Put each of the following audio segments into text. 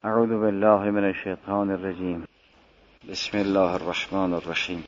اعوذ بالله من الشیطان الرجیم. بسم الله الرحمن الرحیم.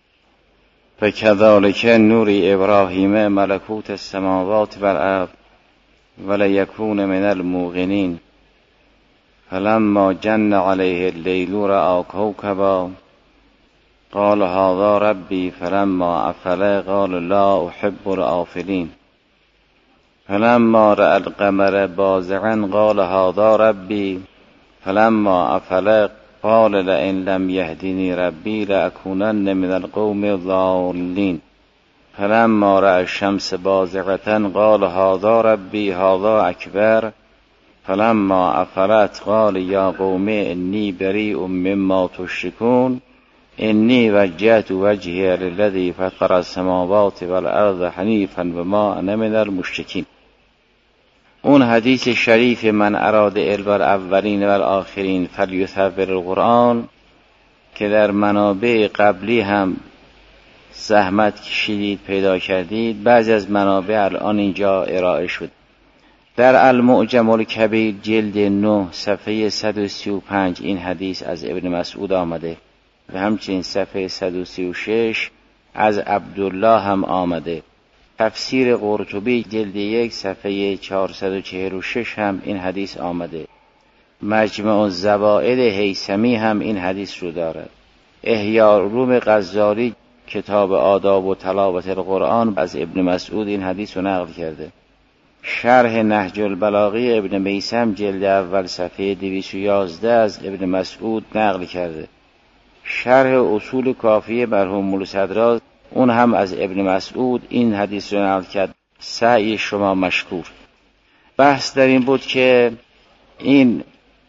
فکذالک نوری ابراهیم ملکوت السماوات والارض ولیکون من الموقنین فلما جن علیه اللیل رأى کوکبا قال هذا ربی فلما افل قال لا احب الآفلین فلما رأى القمر بازغا قال هذا ربی فلما افل قال لئن لم يهدني ربي لأكونن من القوم الضالين فلما رأى الشمس بازغة قال هذا ربي هذا أكبر فلما افلت قال يا قوم إني بريء مما تشركون إني وجهت وجهي للذي فطر السماوات والأرض حنيفا وما أنا من المشركين. اون حدیث شریف من اراد علم الاولین و الاخرین فلیثور القرآن که در منابع قبلی هم زحمت کشیدید پیدا کردید، بعضی از منابع الان اینجا ارائه شد. در المعجم الکبیر جلد 9 صفحه 135 این حدیث از ابن مسعود آمده و همچنین صفحه 136 از عبدالله هم آمده. تفسیر قرطبی جلد 1 صفحه 446 هم این حدیث آمده. مجمع الزوائد هیثمی هم این حدیث رو دارد. احیاءالعلوم غزالی کتاب آداب و تلاوت القرآن از ابن مسعود این حدیث رو نقل کرده. شرح نهج البلاغه ابن میثم جلد اول صفحه 211 از ابن مسعود نقل کرده. شرح اصول کافیه مرحوم مولا صدراز اون هم از ابن مسعود این حدیث رو نقل کرد. سعی شما مشکور. بحث در این بود که این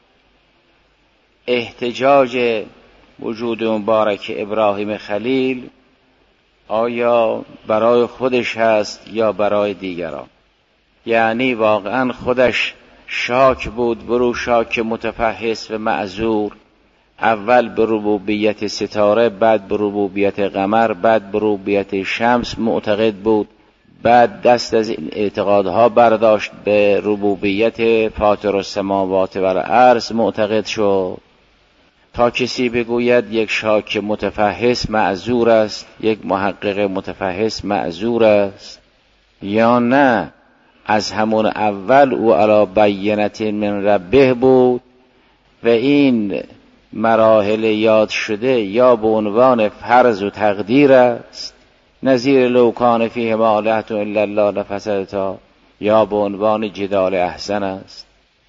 احتجاج وجود مبارک ابراهیم خلیل آیا برای خودش هست یا برای دیگران؟ یعنی واقعا خودش شاک بود برو شاک متفحص و معذور، اول به ربوبیت ستاره، بعد به ربوبیت قمر، بعد به ربوبیت شمس معتقد بود، بعد دست از این اعتقادها برداشت به ربوبیت فاطر السماوات والارض معتقد شد، تا کسی بگوید یک شاک متفحص معذور است، یک محقق متفحص معذور است، یا نه از همون اول او علی بینة من ربه بود و این مراحل یاد شده یا به عنوان فرض و تقدیر است، نظیر لو کان فیهما آلهة الا الله لفسدتا، یا به عنوان جدال احسن است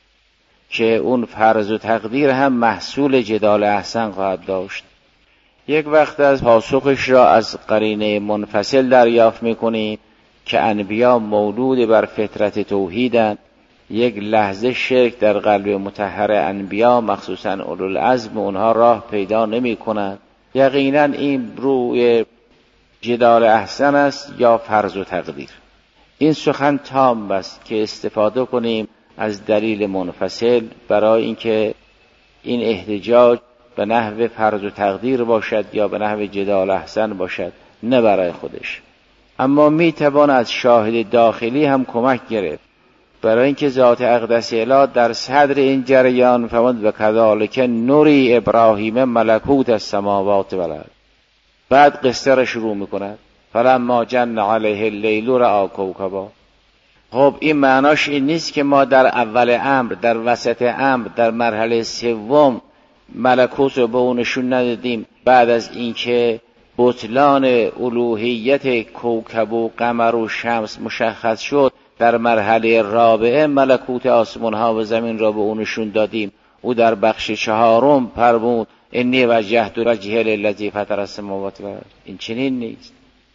که اون فرض و تقدیر هم محصول جدال احسن خواهد داشت. یک وقت از پاسخش را از قرینه منفصل دریافت می‌کنیم که انبیا مولود بر فطرت توحیدند. یک لحظه شرک در قلب مطهر انبیا مخصوصا اولوالعزم اونها راه پیدا نمی کند. یقینا این روی جدال احسن است یا فرض و تقدیر. این سخن تام است که استفاده کنیم از دلیل منفصل برای اینکه این احتجاج به نحو فرض و تقدیر باشد یا به نحو جدال احسن باشد، نه برای خودش. اما می توان از شاهد داخلی هم کمک گرفت، برای اینکه ذات اقدس اله در صدر این جریان فرمود و کذالک نوری ابراهیم ملکوت السماوات والارض. بعد قصه را شروع میکند فلما جن علیه اللیل رأى کوکبا. خب این معناش این نیست که ما در اول امر، در وسط امر، در مرحله سوم ملکوت رو به اون نشون ندادیم، بعد از اینکه بطلان الوهیت کوکب و قمر و شمس مشخص شد در مرحله رابعه ملکوت آسمان ها و زمین را به اون نشون دادیم. او در بخش چهارم فرمود انی وجهت وجهی للذی فطر السماوات والارض. این چنین نیست.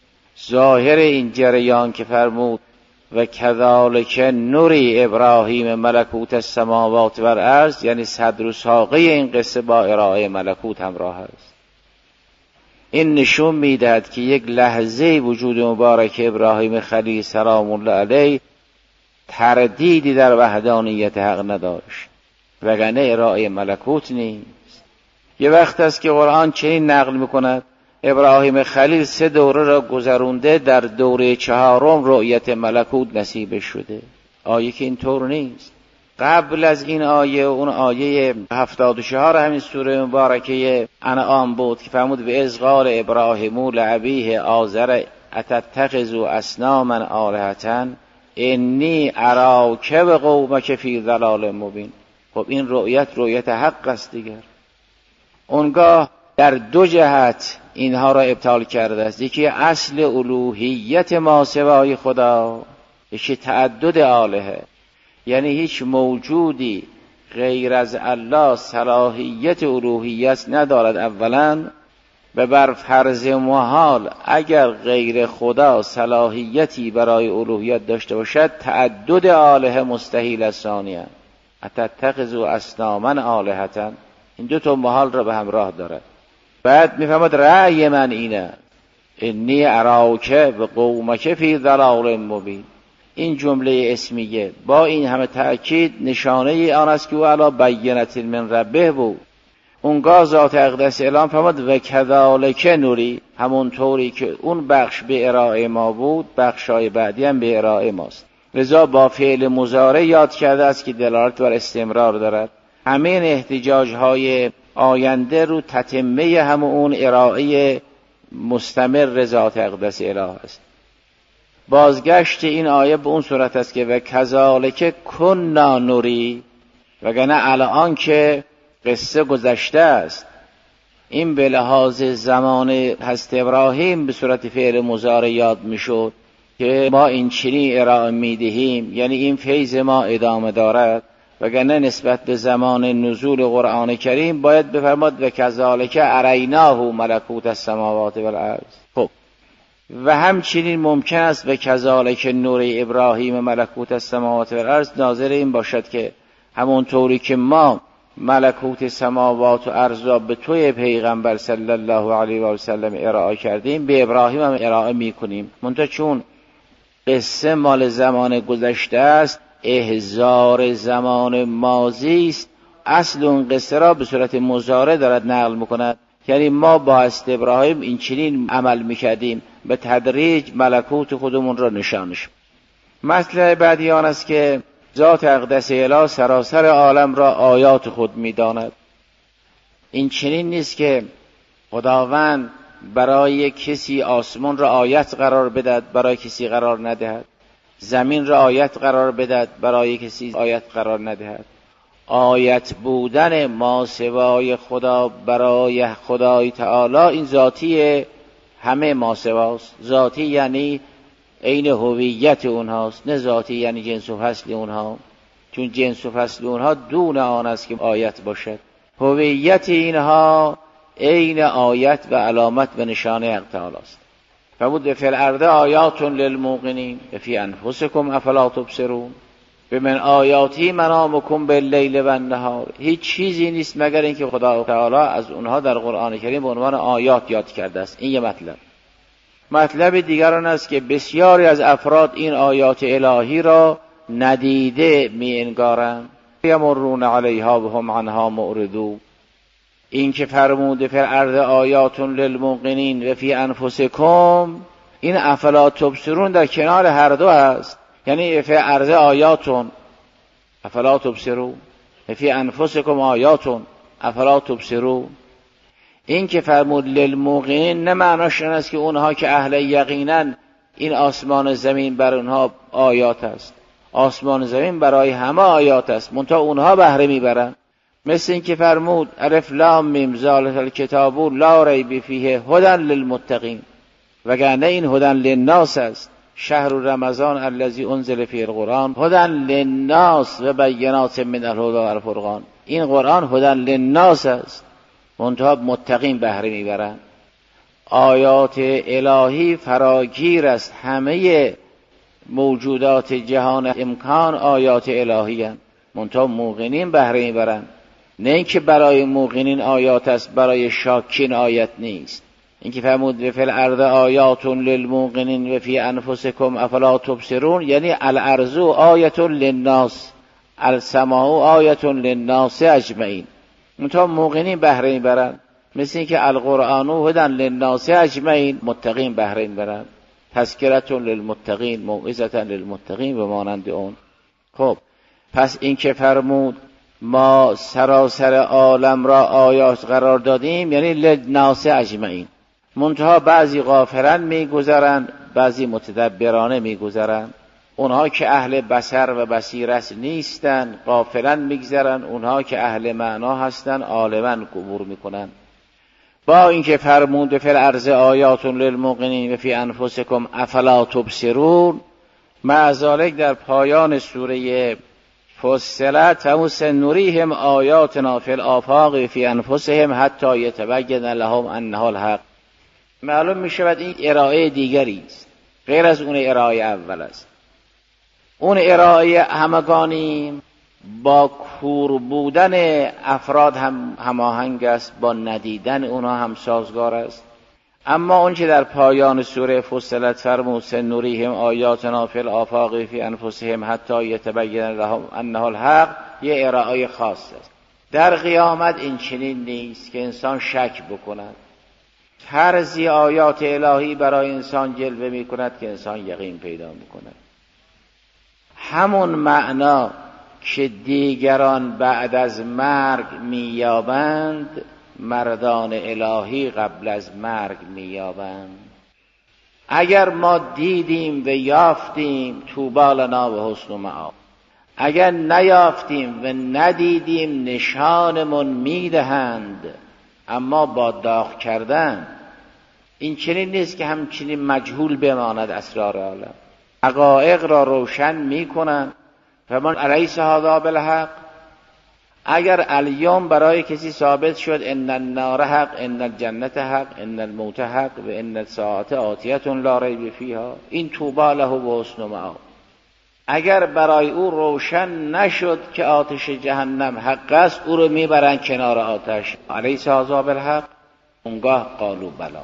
ظاهر این جریان که فرمود و کذالک نوری ابراهیم ملکوت السماوات والارض، یعنی صدر و ساقه این قصه با ارائه ملکوت همراه است. این نشون میدهد که یک لحظه وجود مبارک ابراهیم خلیل سلام الله علیه تردیدی در وحدانیت حق نداشت، وگرنه ارائه ملکوت نیست. یه وقت است که قرآن چنین نقل میکند ابراهیم خلیل 3 دوره را گذرونده، در دوره 4 رؤیت ملکوت نصیب شده. آیه که اینطور نیست. قبل از این آیه اون آیه 74 همین سوره مبارکه انعام بود که فرمود به اذ قال ابراهیم لابیه آزر اتتخذ اصناما آلهة انی اراک و قومک فی ضلال مبین. خب این رؤیت حق است دیگر. اونگاه در دو جهت اینها را ابطال کرده است. یکی اصل الوهیت ما سوای خدا، یکی تعدد آلهه، یعنی هیچ موجودی غیر از الله صلاحیت الوهیت ندارد اولا، و بر فرض محال اگر غیر خدا صلاحیتی برای الوهیت داشته باشد تعدد آلهه مستحیل است. ثانیاً اتتخذوا اصناما آلهة، این دو تا محال را به همراه دارد. بعد میفهمد رأی من اینه انی اراک و قومک فی ضلال مبین. این جمله اسمیه با این همه تأکید نشانه آن است که او علی بینة من ربه بود. اونگاه ذات اقدس اعلام فرمود و کذالک نوری، همون طوری که اون بخش به ارائه ما بود بخشای بعدی هم به ارائه ماست. لذا با فعل مضارع یاد کرده است که دلالت بر استمرار دارد. همین احتجاج‌های آینده رو تتمه همون ارائه مستمر ذات اقدس اله است. بازگشت این آیه به اون صورت است که و کذالک کنا نوری، وگرنه الان که قصه گذشته است. این به لحاظ زمان حضرت ابراهیم به صورت فعل مضارع یاد میشد که ما این چنین ارائه میدهیم، یعنی این فیض ما ادامه دارد، وگرنه نسبت به زمان نزول قرآن کریم باید بفرماد و کذالک اریناه ملکوت السماوات والارض. خب و همچنین ممکن است و کذالک نور ابراهیم ملکوت السماوات والارض ناظر این باشد که همون طوری که ما ملکوت سماوات و ارض را به توی پیغمبر صلی الله علیه و سلم ارائه کردیم به ابراهیم هم ارائه میکنیم، منتها چون قصه مال زمان گذشته است احضار زمان ماضی است، اصل اون قصه را به صورت مضارع دارد نقل میکند. یعنی ما با حضرت ابراهیم این چنین عمل میکردیم، به تدریج ملکوت خودمون را نشانش. مطلب بعدی آن است که ذات اقدس اله سراسر عالم را آیات خود میداند. این چنین نیست که خداوند برای کسی آسمان را آیت قرار بدهد برای کسی قرار ندهد، زمین را آیت قرار بدهد برای کسی آیت قرار ندهد. آیت بودن ما سوای خدا برای خدای تعالی این ذاتی همه ما سواست. ذاتی یعنی عین هویت اونهاست، نه ذاتی یعنی جنس و فصل اونها، چون جنس و فصل اونها دون آن است که آیت باشد. هویت اینها عین آیت و علامت و نشانه حق تعالی است. فرمود فی الارض آیات للموقنین فی انفسکم افلا تبصرون به من آیاتی منامکم باللیل و النهار. هیچ چیزی نیست مگر اینکه خدا تعالی از اونها در قرآن کریم به عنوان آیات یاد کرده است. این یه مطلب. مطلب دیگر آن است که بسیاری از افراد این آیات الهی را ندیده می انگارند. یمرون علیها و هم عنها معرضون. این که فرموده فی الارض آیات للموقنین و فی انفسکم، این افلا تبصرون در کنار هر دو است. یعنی فی الارض آیاتون افلا تبصرون و فی انفسکم آیاتون افلا تبصرون. این که فرمود للموقنین نه معناش این است که اونها که اهل یقینن این آسمان زمین بر اونها آیات است. آسمان زمین برای همه آیات است، منتها اونها بهره میبرن. مثل این که فرمود الف لام میم ذالک الکتاب لا ریب فیه هدی للمتقین، وگرنه این هدی للناس است. شهر رمضان الذی انزل فیه القرآن هدی للناس و بینات من الهدی و الفرقان. این قرآن هدی للناس است، منتها متقین بهره میبرن. آیات الهی فراگیر است، همه موجودات جهان امکان آیات الهی هستند، منتها موقنین بهره میبرن. نه اینکه برای موقنین آیات است برای شاکین آیت نیست. اینکه فرمود فی الارض آیات للموقنین و فی انفسکم افلا تبصرون یعنی الارض آیت للناس السماء آیت للناس اجمعین، منتها موقنین بهره میبرن. مثل اینکه القرآن هدی للناس اجمعین، متقین بهره میبرن. تذکرة للمتقین موعظة للمتقین و مانند اون. خب پس این که فرمود ما سراسر عالم را آیات قرار دادیم، یعنی للناس اجمعین. منتها بعضی غافلن میگذرند، بعضی متدبرانه میگذرند. اونها که اهل بصر و بصیرت نیستن غافلن میگذرن، اونها که اهل معنا هستن عالما عبور میکنن. با اینکه فرمود فی الارض آیات للموقنین و فی انفسکم افلا تبصرون، مع ذالک در پایان سوره فصلت همون سنوریهم آیاتنا فی الآفاق فی انفسهم حتی یتبین لهم انه الحق. معلوم می شود این ارائه دیگری است، غیر از اون ارائه اول است. اون ارائه همگانی با کور بودن افراد هم هماهنگ است، با ندیدن اونها هم سازگار است. اما اون که در پایان سوره فصلت فرمود سنوریهم آیاتنا فی الآفاق فی انفسهم حتی یتبین لهم انه الحق، یه ارائه خاص است. در قیامت این چنین نیست که انسان شک بکند. طرزی آیات الهی برای انسان جلوه می کند که انسان یقین پیدا می کند. همون معنا که دیگران بعد از مرگ میابند، مردان الهی قبل از مرگ میابند. اگر ما دیدیم و یافتیم طوبی لنا و حسن مآب، اگر نیافتیم و ندیدیم نشانمون میدهند، اما با داغ کردن. این چنین نیست که همچنین مجهول بماند اسرار عالم. حقایق را روشن میکنند. فمن الیس هذا بالحق، اگر الیوم برای کسی ثابت شد ان النار حق، ان الجنت حق، ان الموت حق و ان الساعه آتیه لا ریب فیها، این طوبی له و حسن مآب. اگر برای او روشن نشد که آتش جهنم حق است، او رو میبرن کنار آتش. الیس هذا بالحق، اونگاه قالوا بلا.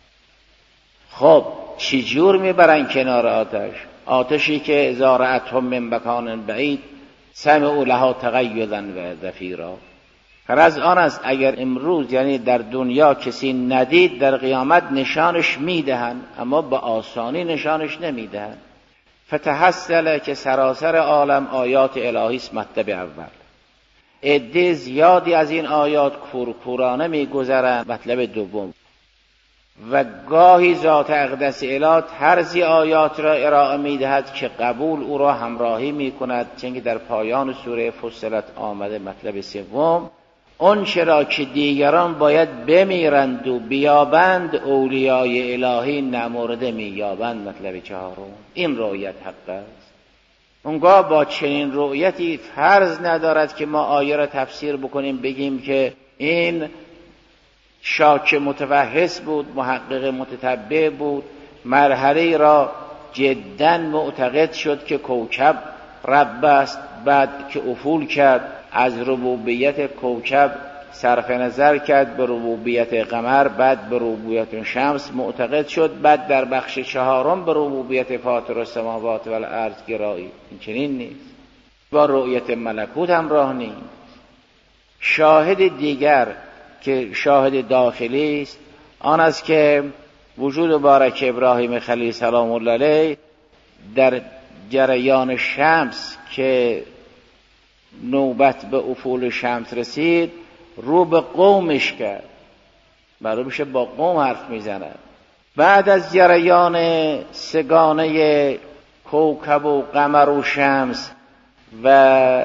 خب چجور میبرن کنار آتش؟ آتشی که اذا رأتهم من مکان بعید سمعوا لها تغیظا و زفیرا. غرض آن است اگر امروز یعنی در دنیا کسی ندید، در قیامت نشانش میدهن، اما با آسانی نشانش نمیدهن. فتحصل که سراسر عالم آیات الهی است مطلب اول. عده زیادی از این آیات کورکورانه میگذرند مطلب دوم. و گاهی ذات اقدس اله طرزی آیات را ارائه میدهد که قبول او را همراهی میکند، چون که در پایان سوره فصلت آمده مطلب سوم. اون چرا که دیگران باید بمیرند و بیابند، اولیای الهی نمرده مییابند، مطلب چهارم. این رؤیت حق است. اونگاه با چنین رؤیتی فرض ندارد که ما آیه را تفسیر بکنیم بگیم که این شاک متوحس بود، محقق متتبع بود، مرحله را جدا معتقد شد که کوکب رب است، بعد که افول کرد از ربوبیت کوکب صرف نظر کرد به ربوبیت قمر، بعد به ربوبیت شمس معتقد شد، بعد در بخش چهارم به ربوبیت فاطر السماوات و الارض گرایی. این چنین نیست، با رؤیت ملکوت همراه نیست. شاهد دیگر که شاهد داخلی است آن است که وجود مبارک ابراهیم خلیل سلام الله علیه در جریان شمس که نوبت به افول شمس رسید رو به قومش کرد، معلوم میشه با قوم حرف میزند. بعد از جریان سگانه کوکب و قمر و شمس و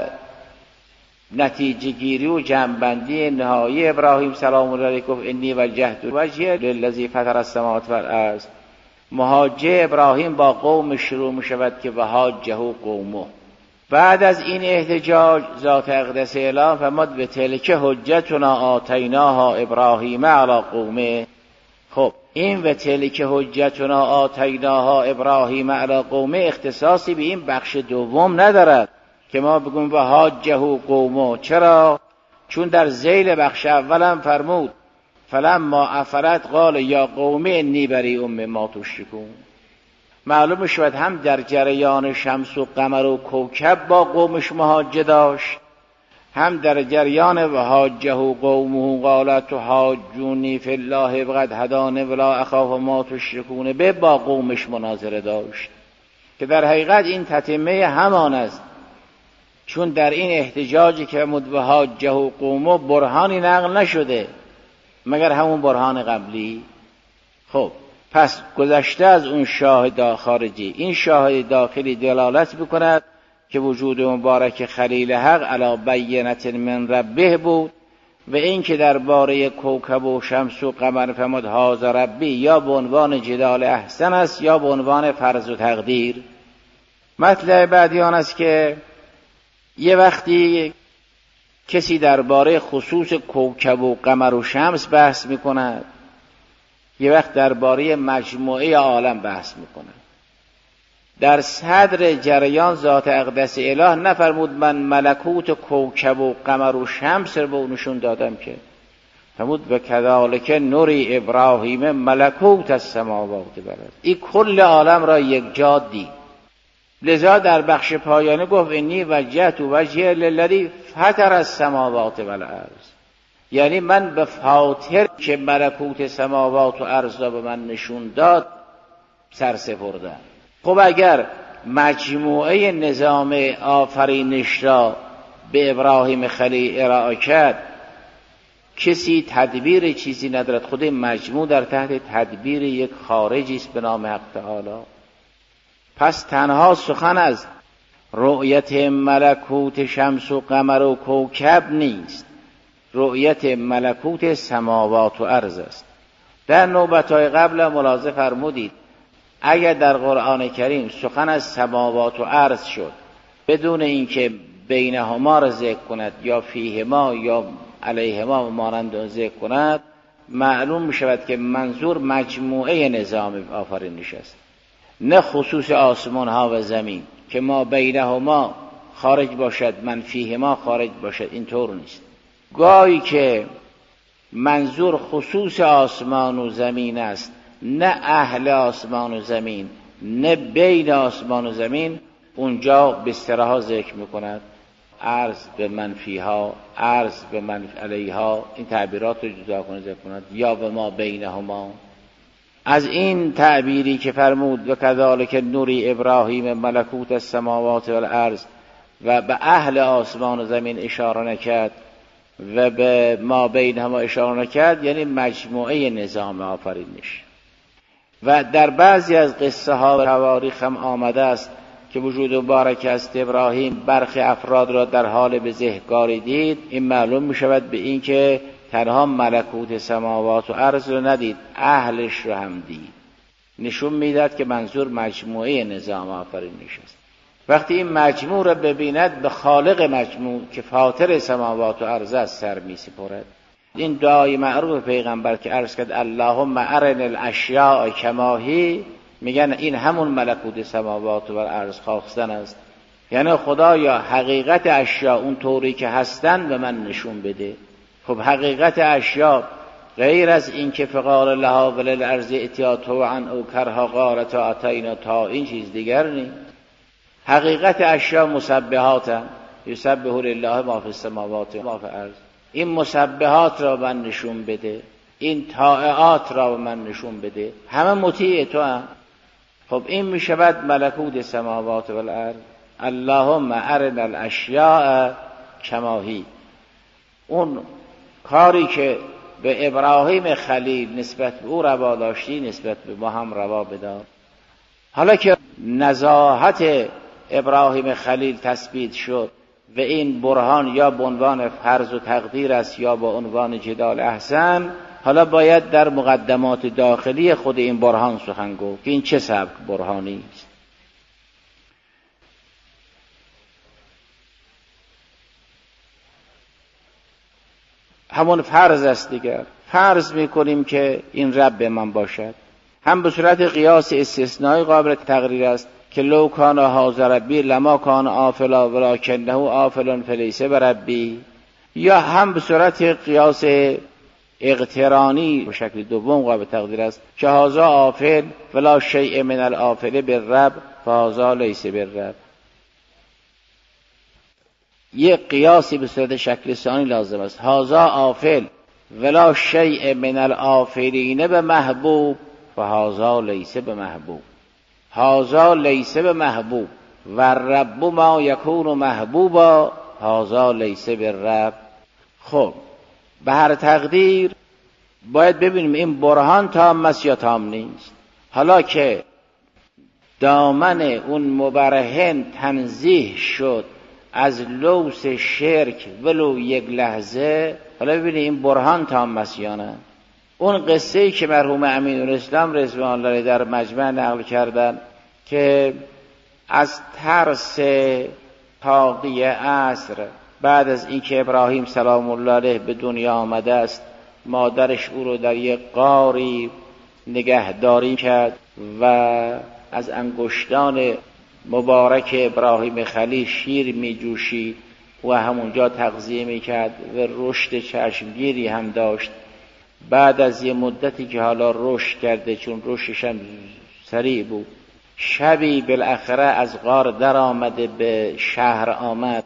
نتیجه گیری و جمع‌بندی نهایی ابراهیم سلام الله علیه گفت انی وجهت وجهی للذی فطر السماوات والارض. مهاجه ابراهیم با قوم شروع می شود که وحاجه قومه. بعد از این احتجاج ذات اقدس اله فرمود به تلک حجتنا آتیناها ابراهیم علی قومه. خب این و تلک حجتنا آتیناها ابراهیم علی قومه اختصاصی به این بخش دوم ندارد که ما بگویم وحاجه قومه. چرا؟ چون در ذیل بخش اولم فرمود فلما افلت قال یا قوم انی بریء مما تشرکون. معلوم شد هم در جریان شمس و قمر و کوکب با قومش محاجه داشت، هم در جریان وحاجه قومه قال تحاجونی فی الله وقد هدانی ولا اخاف ما تشرکون به با قومش مناظره داشت، که در حقیقت این تتمه همان است چون در این احتجاجی که مدوحاجه قومو برهانی نقل نشده مگر همون برهان قبلی. خب پس گذشته از اون شاهد خارجی، این شاهد داخلی دلالت میکند که وجود مبارک خلیل حق علی بینة من ربه بود و این که درباره کوکب و شمس و قمر فرمود هذا ربی یا به عنوان جدال احسن است یا به عنوان فرض و تقدیر. مطلب بعدی آن است که یه وقتی کسی درباره خصوص کوکب و قمر و شمس بحث میکند، یه وقت درباره مجموعه عالم بحث میکند. در صدر جریان ذات اقدس اله نفرمود من ملکوت کوکب و قمر و شمس رو به اونشون دادم، که فرمود و کذالک نوری ابراهیم ملکوت السماوات والارض. این کل عالم را یک جا دید. لذا در بخش پایانه گفت انی وجهت وجهی للذی فطر السماوات والارض، یعنی من به فاطر که ملکوت سماوات و ارض را به من نشون داد سرسپردم. خب اگر مجموعه نظام آفرینش را به ابراهیم خلیل ارائه کرد، کسی تدبیر چیزی ندارد، خود مجموع در تحت تدبیر یک خارجی است به نام حق تعالی. پس تنها سخن از رؤیت ملکوت شمس و قمر و کوکب نیست، رؤیت ملکوت سماوات و ارض است. در نوبت‌های قبل ملاحظه فرمودید اگر در قرآن کریم سخن از سماوات و ارض شد بدون اینکه بینهما را ذکر کند یا فیهما یا علیهما مانند ذکر کند، معلوم می شود که منظور مجموعه نظام آفرینش است، نه خصوص آسمان ها و زمین که ما بینهما خارج باشد من فیهما خارج باشد. اینطور نیست. گاهی که منظور خصوص آسمان و زمین است، نه اهل آسمان و زمین، نه بین آسمان و زمین، اونجا به اصطلاح ذکر میکند ارض به من فیها، ارض به من علیها، این تعبیرات رو جدا کنه ذکر کند، یا به ما بینهما. از این تعبیری که فرمود و کذالک نوری ابراهیم ملکوت السماوات والارض و به اهل آسمان و زمین اشاره نکرد و به ما بینهما اشاره نکرد، یعنی مجموعه نظام آفرینش. و در بعضی از قصه ها و تواریخ هم آمده است که وجود مبارک است ابراهیم برخی افراد را در حال بزهکاری دید. این معلوم می شود به این که تنها ملکوت سماوات و ارض رو ندید، اهلش رو هم دید. نشون میداد که منظور مجموعه نظام آفرینش است. وقتی این مجموع را ببیند به خالق مجموع که فاطر سماوات و ارض است سر می سپرد. این دعای معروف پیغمبر که عرض کرد اللهم ارنا الاشیاء کما هی، میگن این همون ملکوت سماوات و ارض خواستن است، یعنی خدایا حقیقت اشیاء اون طوری که هستن به من نشون بده. خب حقیقت اشیاء غیر از این که فقال لها وللارض اتیا طوعا او کرها قالت اتینا، تا این چیز دیگر نیست. حقیقت اشیاء مسبحات، یسبح لله ما فی السماوات و ما فی الارض. این مسبحات را من نشون بده، این طاعات را من نشون بده، همه مطیع تو هم. خب این می شود ملکوت سماوات و الارض. اللهم ارنا الاشیاء کما هی. اون کاری که به ابراهیم خلیل نسبت به او روا داشتی نسبت به ما هم روا بدار. حالا که نزاهت ابراهیم خلیل تثبیت شد و این برهان یا به عنوان فرض و تقدیر است یا به عنوان جدال احسن، حالا باید در مقدمات داخلی خود این برهان سخن گفت که این چه سبک برهانی است. همون فرض است دیگر. فرض میکنیم که این رب من باشد، هم به صورت قیاس استثنایی قابل تقریر است که لو کان هذا ربی لما کان آفلا ولکنه آفل فلیس بربی، یا هم به صورت قیاس اقترانی به شکل دوم قابل تقدیر است که هذا آفل ولا شیء من الآفل بالرب فهذا لیس بالرب. یک قیاسی به صورت شکل ثانی لازم است، هذا آفل ولا شیء من الآفلین به محبوب فهذا لیس به محبوب. هذا لیس به محبوب و رب ما یکون محبوبا هذا لیس بالرب. خب به هر تقدیر باید ببینیم این برهان تام است یا تام نیست. حالا که دامن اون مبرهن تنزیه شد از لوث شرک ولو یک لحظه، حالا ببینید این برهان تام است یا نه. اون قصه‌ای که مرحوم امین‌الاسلام رضوان الله علیه در مجمع نقل کردن که از ترس تاقی عصر بعد از اینکه ابراهیم سلام الله علیه به دنیا آمده است، مادرش او رو در یک غاری نگهداری کرد و از انگشتان مبارک ابراهیم خلیل شیر می جوشید و همونجا تغذیه می کرد و رشد چشمگیری هم داشت. بعد از یه مدتی که حالا رشد کرده، چون رشدش هم سریع بود، شبی بالاخره از غار در آمده به شهر آمد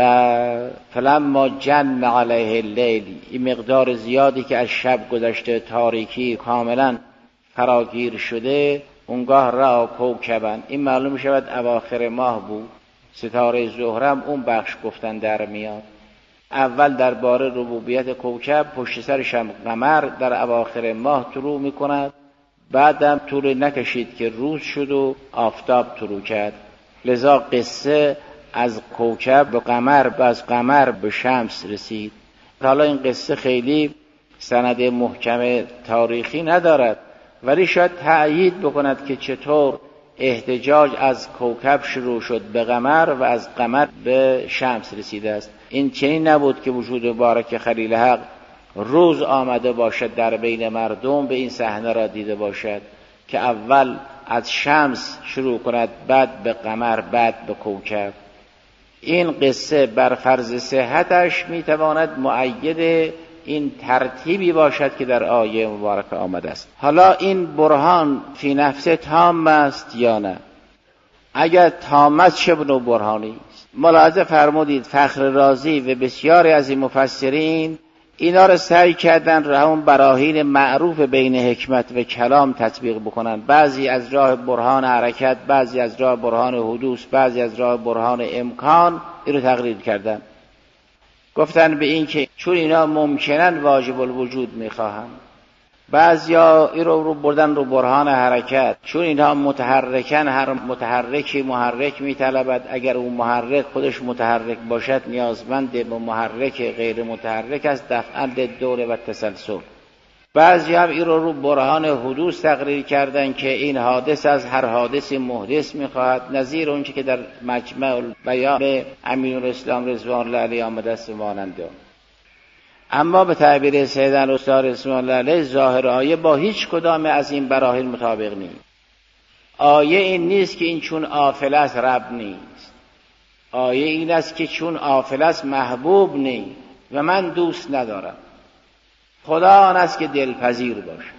و فلما جن علیه اللیل، این مقدار زیادی که از شب گذشته، تاریکی کاملا فراگیر شده، اونگاه را کوکبن، این معلوم شود اواخر ماه بود، ستاره زهرم اون بخش گفتن در میاد. اول درباره ربوبیت کوکب، پشت سرش هم قمر در اواخر ماه طلوع میکند، بعدم طول نکشید که روز شد و آفتاب طلوع کرد. لذا قصه از کوکب به قمر و از قمر به شمس رسید. حالا این قصه خیلی سند محکم تاریخی ندارد، ولی شاید تأیید بکند که چطور احتجاج از کوکب شروع شد به قمر و از قمر به شمس رسیده است. این چنین نبود که وجود مبارک خلیل حق روز آمده باشد در بین مردم به این صحنه را دیده باشد که اول از شمس شروع کند، بعد به قمر، بعد به کوکب. این قصه بر فرض صحتش میتواند مؤید این ترتیبی باشد که در آیه مبارکه آمده است. حالا این برهان فی نفسه تام است یا نه؟ اگر تام است چه نوع برهانی است؟ ملاحظه فرمودید فخر رازی و بسیاری از این مفسرین اینا رو سعی کردن رو همون براهین معروف بین حکمت و کلام تطبیق بکنن، بعضی از راه برهان حرکت، بعضی از راه برهان حدوث، بعضی از راه برهان امکان، این رو تقریر کردن. گفتن به این که چون اینا ممکنن واجب الوجود میخواهن، بعضیا این رو بردن رو برهان حرکت، چون اینها متحرکن، هر متحرکی محرک میطلبد، اگر اون محرک خودش متحرک باشد نیازمند به محرک غیر متحرک است دفعاً للدور و تسلسل. بعضی هم این رو برهان حدوث تقریر کردن که این حادث از هر حادثی محدث میخواهد، نظیر اون که در مجمع البیان امین‌الاسلام رضوان الله علیه آمده است ماننده. اما به تعبیر سیدنا استاد رضوان الله علیه ظاهر آیه با هیچ کدام از این براهین مطابق نیست. آیه این نیست که این چون آفل است رب نیست، آیه این است که چون آفل است محبوب نیست و من دوست ندارم. خدا آن است که دلپذیر باشه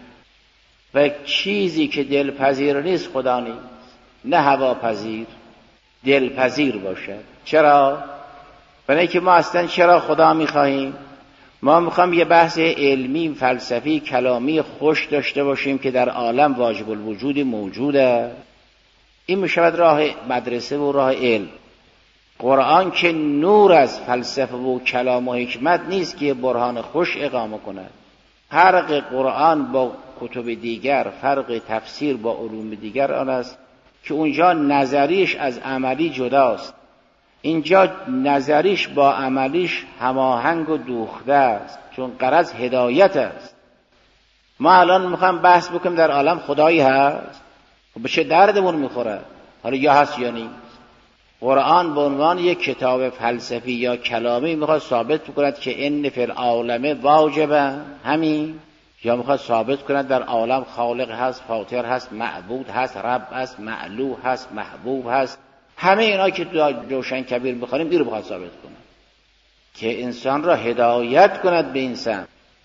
و چیزی که دلپذیر نیست خدا نیست، نه هواپذیر، دلپذیر باشد. چرا؟ برای که ما اصلا چرا خدا میخواهیم؟ ما میخوام یه بحث علمی، فلسفی، کلامی خوش داشته باشیم که در عالم واجب الوجود موجوده. این میشود راه مدرسه و راه علم. قرآن که نور از فلسفه و کلام و حکمت نیست که برهان خوش اقامه کند. فرق قرآن با کتب دیگر، فرق تفسیر با علوم دیگر آن است که اونجا نظریش از عملی جداست، اینجا نظریش با عملیش هماهنگ و دوخته است، چون غرض هدایت است. ما الان میخوام بحث بکنیم در عالم خدایی هست، به چه دردمون میخوره؟ حالا یا هست یا نیست. قرآن به عنوان یک کتاب فلسفی یا کلامی میخواد ثابت کند که ان فی العالم واجبه همین، یا میخواد ثابت کند در عالم خالق هست، فاطر هست، معبود هست، رب هست، معلوه هست، محبوب هست. همه اینا که تو جوشن کبیر بخونیم این رو بخواد ثابت کنه که انسان را هدایت کند به این سمت.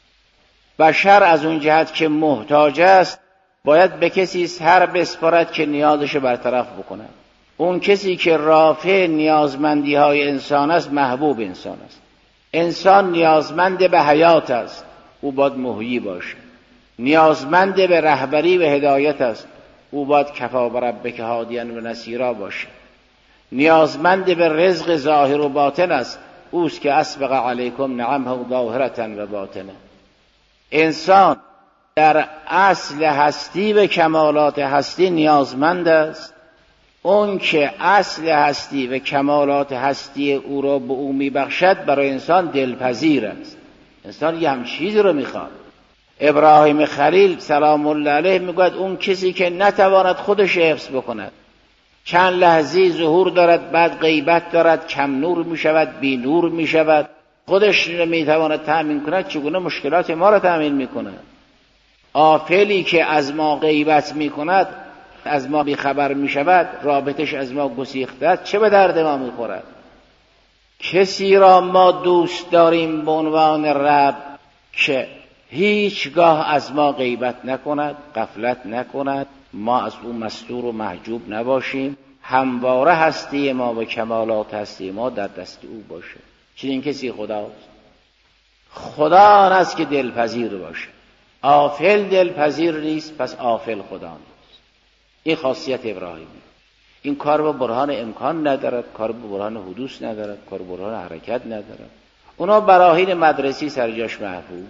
بشر از اون جهت که محتاج است باید به کسی سر بسپارد که نیازش برطرف بکند. اون کسی که رافع نیازمندی های انسان است محبوب انسان است. انسان نیازمند به حیات است، او باید محیی باشه. نیازمند به رهبری و هدایت است، او باید کفا بربک هادیاً و نصیرا باشه. نیازمند به رزق ظاهر و باطن است، اوست که اسبغ علیکم نعمه ظاهرة و باطنه. انسان در اصل هستی به کمالات هستی نیازمند است. اون که اصل هستی و کمالات هستی او را به او میبخشد برای انسان دلپذیر است. انسان یه هم چیزی رو میخواد. ابراهیم خلیل سلام الله علیه میگوید اون کسی که نتواند خودش حفظ بکند، چند لحظه ظهور دارد بعد غیبت دارد، کم نور میشود بی نور میشود، خودش میتواند تأمین کند، چگونه مشکلات ما را تأمین میکند؟ غافلی که از ما غیبت میکند، از ما بیخبر میشود، رابطش از ما گسیخته است، چه به درد ما میخورد؟ کسی را ما دوست داریم به عنوان رب که هیچگاه از ما غیبت نکند، غفلت نکند، ما از او مستور و محجوب نباشیم، همواره هستی ما و کمالات هستی ما در دست او باشه. چنین کسی خداست. خدا آن است که دلپذیر باشه. غافل دلپذیر نیست، پس غافل خدا نیست. این خاصیت ابراهیمی. این کار با برهان امکان ندارد، کار با برهان حدوث ندارد، کار با برهان حرکت ندارد. اونا براهین مدرسی سر جاش محفوظ.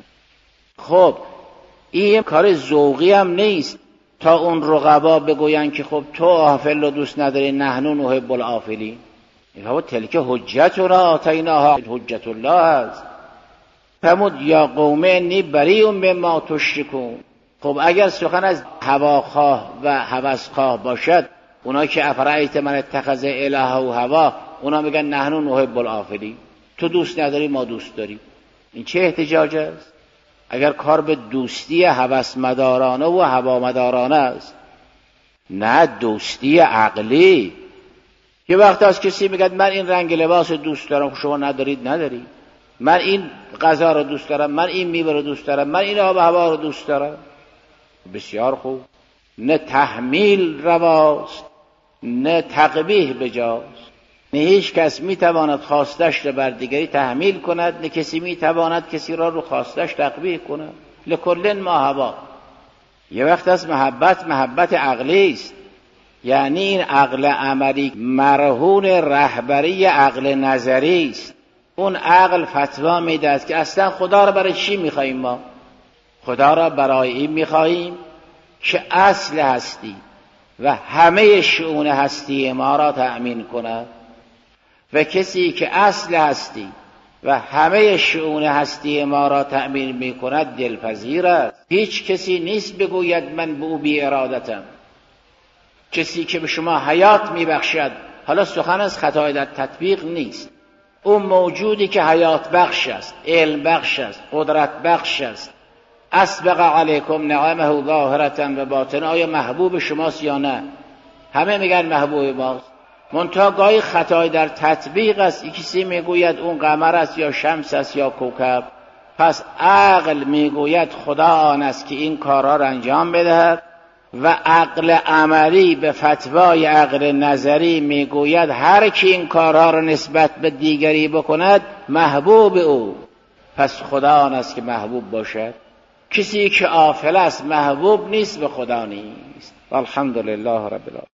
خب این کار ذوقی هم نیست تا اون رقبا بگوین که خب تو غافل رو دوست نداری، نحن نحب الغافلین. این تلک حجتنا آتیناها حجت الله است. فرمود یا قوم انی بریء مما تشرکون. خب اگر سخن از هواخواه و هوسخواه باشد، اونا که افرایت من اتخذ الهه و هوا، اونا میگن نحن نحب الغافلین، تو دوست نداری ما دوست داریم. این چه احتجاج است؟ اگر کار به دوستی هوس مدارانه و هوا مدارانه است، نه دوستی عقلی. یه وقت از کسی میگه من این رنگ لباس رو دوست دارم، شما ندارید، ندارید. من این غذا رو دوست دارم، من این میوه رو دوست دارم، من این آب و هوا رو دوست دارم. بسیار خوب. نه تحمیل رواست نه تقبیح بجاست. نه هیچ کس میتواند خواستش را بر دیگری تحمیل کند، نه کسی میتواند کسی را رو خواستش تقبیح کند. لکل ما هوا. یه وقت از محبت عقلی است، یعنی این عقل عملی مرهون رهبری عقل نظری است. اون عقل فتوا میدهد که اصلا خدا را برای چی میخواییم؟ ما خدا را برای این میخواییم که اصل هستی و همه شؤون هستی ما را تأمین کند. و کسی که اصل هستی و همه شؤون هستی ما را تأمین می کند دلپذیر است. هیچ کسی نیست بگوید من به او بی ارادتم. کسی که به شما حیات می بخشد، حالا سخن از خطای در تطبیق نیست، اون موجودی که حیات بخش است، علم بخش است، قدرت بخش است، اسبغ علیکم نعمه ظاهرة و باطنه، آیا محبوب شماست یا نه؟ همه میگن محبوب ماست. منتها گاهی خطای در تطبیق است. کسی میگوید اون قمر است یا شمس است یا کوکب، پس عقل میگوید خدا آن است که این کارها را انجام بدهد و عقل عملی به فتوای عقل نظری میگوید هر کی این کارها را نسبت به دیگری بکند محبوب او. پس خدا آن است که محبوب باشد. کسی که غافل است محبوب نیست، به خدا نیست. الحمدلله رب العالمین.